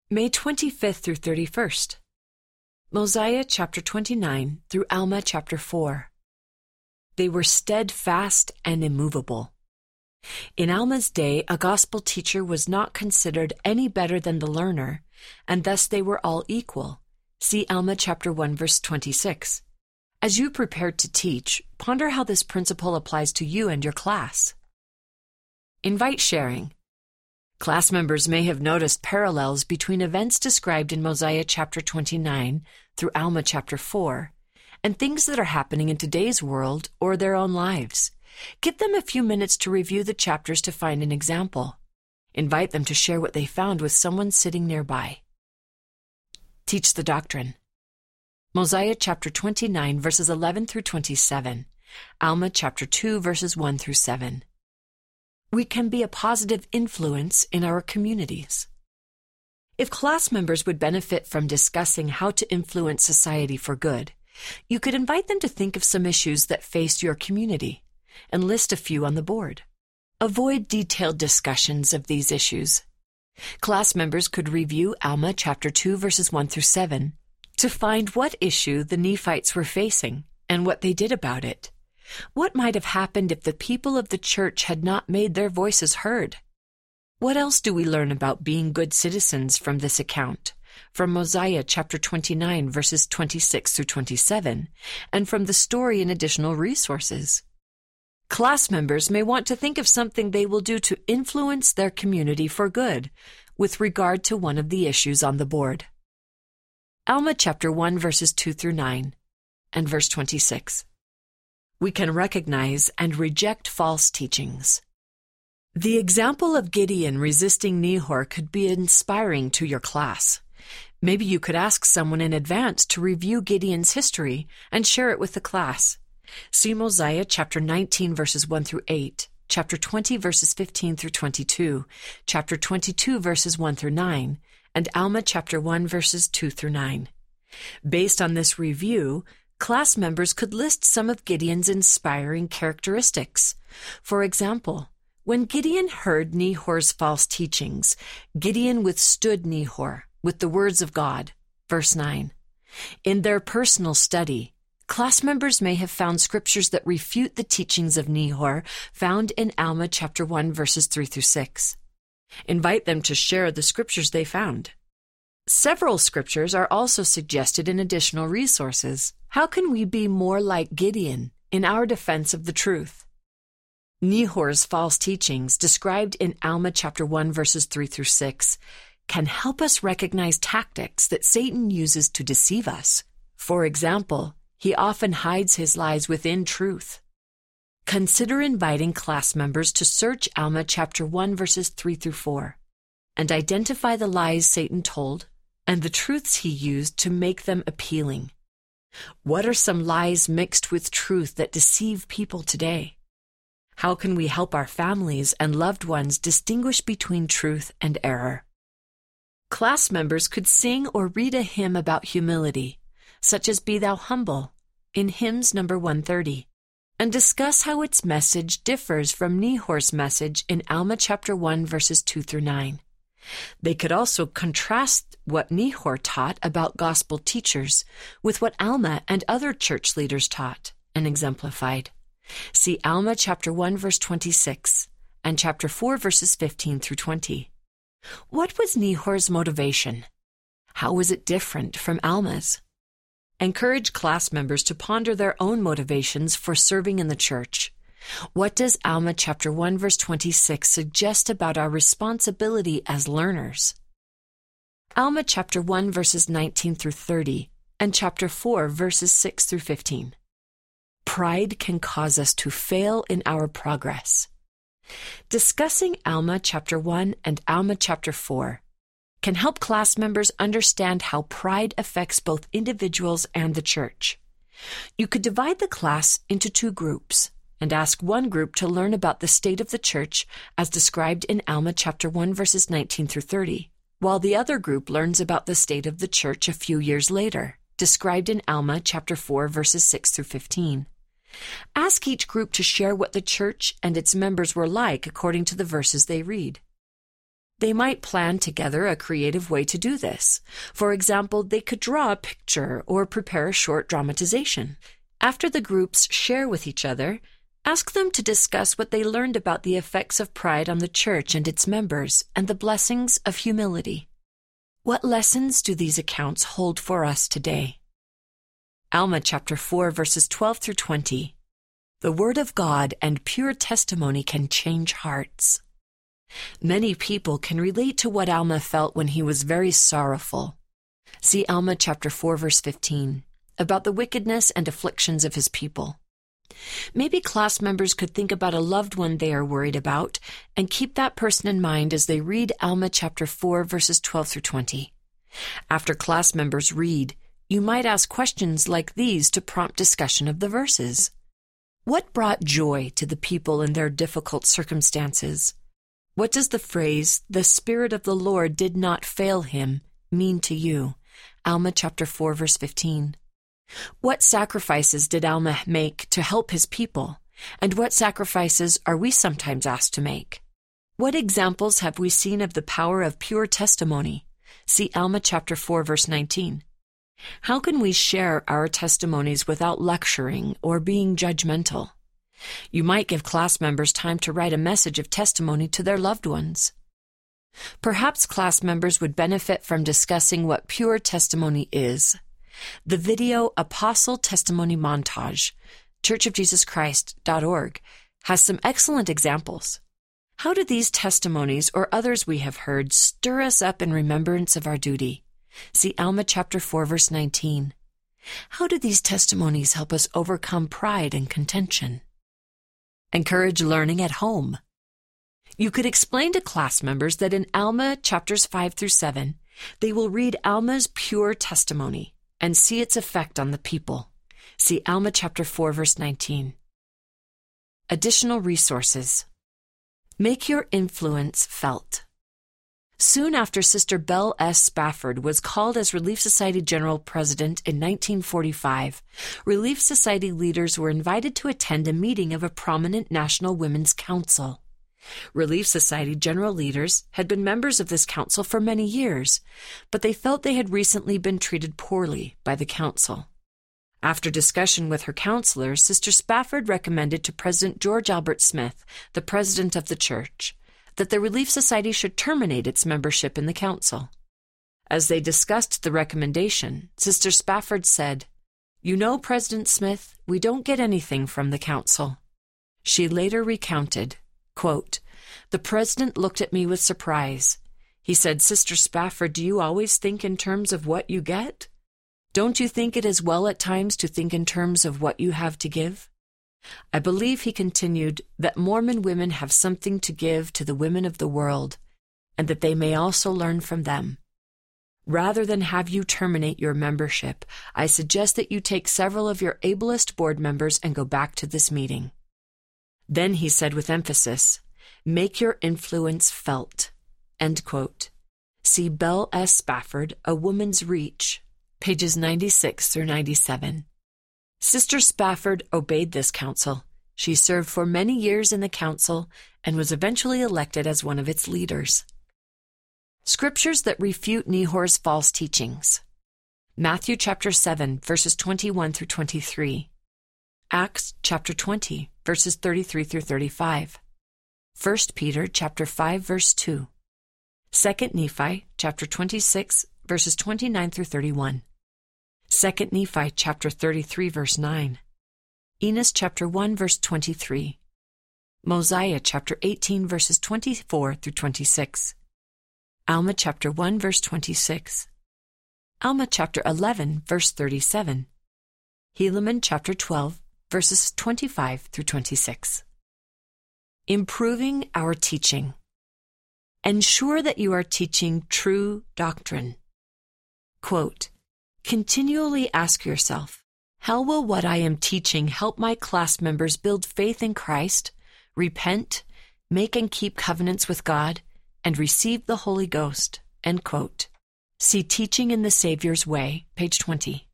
May 25th through 31st. Mosiah chapter 29 through Alma chapter 4. They were steadfast and immovable. In Alma's day, a gospel teacher was not considered any better than the learner, and thus they were all equal. See Alma chapter 1 verse 26. As you prepare to teach, ponder how this principle applies to you and your class. Invite sharing. Class members may have noticed parallels between events described in Mosiah chapter 29 through Alma chapter 4 and things that are happening in today's world or their own lives. Give them a few minutes to review the chapters to find an example. Invite them to share what they found with someone sitting nearby. Teach the doctrine. Mosiah chapter 29 verses 11 through 27. Alma chapter 2 verses 1 through 7. We can be a positive influence in our communities. If class members would benefit from discussing how to influence society for good, you could invite them to think of some issues that face your community and list a few on the board. Avoid detailed discussions of these issues. Class members could review Alma chapter 2 verses 1 through 7 to find what issue the Nephites were facing and what they did about it. What might have happened if the people of the church had not made their voices heard? What else do we learn about being good citizens from this account, from Mosiah chapter 29 verses 26 through 27, and from the story and additional resources? Class members may want to think of something they will do to influence their community for good with regard to one of the issues on the board. Alma chapter 1 verses 2 through 9 and verse 26. We can recognize and reject false teachings. The example of Gideon resisting Nehor could be inspiring to your class. Maybe you could ask someone in advance to review Gideon's history and share it with the class. See Mosiah chapter 19 verses 1 through 8, chapter 20 verses 15 through 22, chapter 22 verses 1 through 9, and Alma chapter 1 verses 2 through 9. Based on this review, class members could list some of Gideon's inspiring characteristics. For example, when Gideon heard Nehor's false teachings, Gideon withstood Nehor with the words of God. Verse 9. In their personal study, class members may have found scriptures that refute the teachings of Nehor found in Alma chapter 1 verses 3 through 6. Invite them to share the scriptures they found. Several scriptures are also suggested in additional resources. How can we be more like Gideon in our defense of the truth? Nehor's false teachings, described in Alma chapter 1 verses 3 through 6, can help us recognize tactics that Satan uses to deceive us. For example, he often hides his lies within truth. Consider inviting class members to search Alma chapter 1 verses 3 through 4 and identify the lies Satan told and the truths he used to make them appealing. What are some lies mixed with truth that deceive people today? How can we help our families and loved ones distinguish between truth and error? Class members could sing or read a hymn about humility, such as Be Thou Humble, in hymns number 130, and discuss how its message differs from Nehor's message in Alma chapter 1 verses 2 through 9. They could also contrast what Nehor taught about gospel teachers with what Alma and other church leaders taught and exemplified. See Alma chapter 1 verse 26 and chapter 4 verses 15 through 20. What was Nehor's motivation? How was it different from Alma's? Encourage class members to ponder their own motivations for serving in the church. What does Alma chapter 1 verse 26 suggest about our responsibility as learners? Alma chapter 1 verses 19 through 30 and chapter 4 verses 6 through 15. Pride can cause us to fail in our progress. Discussing Alma chapter 1 and Alma chapter 4 can help class members understand how pride affects both individuals and the church. You could divide the class into two groups and ask one group to learn about the state of the church as described in Alma chapter 1 verses 19 through 30, while the other group learns about the state of the church a few years later, described in Alma chapter 4 verses 6 through 15. Ask each group to share what the church and its members were like according to the verses they read. They might plan together a creative way to do this. For example, they could draw a picture or prepare a short dramatization. After the groups share with each other, ask them to discuss what they learned about the effects of pride on the church and its members and the blessings of humility. What lessons do these accounts hold for us today? Alma chapter 4, verses 12 through 20. The word of God and pure testimony can change hearts. Many people can relate to what Alma felt when he was very sorrowful. See Alma chapter 4, verse 15, about the wickedness and afflictions of his people. Maybe class members could think about a loved one they are worried about and keep that person in mind as they read Alma chapter 4, verses 12 through 20. After class members read, you might ask questions like these to prompt discussion of the verses. What brought joy to the people in their difficult circumstances? What does the phrase, "The Spirit of the Lord did not fail him," mean to you? Alma chapter 4, verse 15. What sacrifices did Alma make to help his people? And what sacrifices are we sometimes asked to make? What examples have we seen of the power of pure testimony? See Alma chapter 4, verse 19. How can we share our testimonies without lecturing or being judgmental? You might give class members time to write a message of testimony to their loved ones. Perhaps class members would benefit from discussing what pure testimony is. The video Apostle Testimony Montage, churchofjesuschrist.org, has some excellent examples. How do these testimonies or others we have heard stir us up in remembrance of our duty? See Alma chapter 4, verse 19. How do these testimonies help us overcome pride and contention? Encourage learning at home. You could explain to class members that in Alma chapters 5 through 7, they will read Alma's pure testimony and see its effect on the people. See Alma chapter 4, verse 19. Additional resources. Make your influence felt. Soon after Sister Belle S. Spafford was called as Relief Society General President in 1945, Relief Society leaders were invited to attend a meeting of a prominent National Women's Council. Relief Society general leaders had been members of this council for many years, but they felt they had recently been treated poorly by the council. After discussion with her counselors, Sister Spafford recommended to President George Albert Smith, the president of the church, that the Relief Society should terminate its membership in the council. As they discussed the recommendation, Sister Spafford said, "You know, President Smith, we don't get anything from the council." She later recounted, quote, "The president looked at me with surprise. He said, 'Sister Spafford, do you always think in terms of what you get? Don't you think it is well at times to think in terms of what you have to give?' I believe," he continued, "that Mormon women have something to give to the women of the world, and that they may also learn from them. Rather than have you terminate your membership, I suggest that you take several of your ablest board members and go back to this meeting." Then he said with emphasis, "Make your influence felt." End quote. See Belle S. Spafford, A Woman's Reach, pages 96 through 97. Sister Spafford obeyed this council. She served for many years in the council and was eventually elected as one of its leaders. Scriptures that refute Nehor's false teachings. Matthew chapter 7, verses 21 through 23. Acts chapter 20, verses 33 through 35. 1 Peter chapter 5, verse 2. 2 Nephi chapter 26, verses 29 through 31. 2 Nephi chapter 33, verse 9. Enos chapter 1, verse 23. Mosiah chapter 18, verses 24 through 26. Alma chapter 1, verse 26. Alma chapter 11, verse 37. Helaman chapter 12, verses 25 through 26. Improving our teaching. Ensure that you are teaching true doctrine. Quote, "Continually ask yourself, how will what I am teaching help my class members build faith in Christ, repent, make and keep covenants with God, and receive the Holy Ghost?" End quote. See Teaching in the Savior's Way, page 20.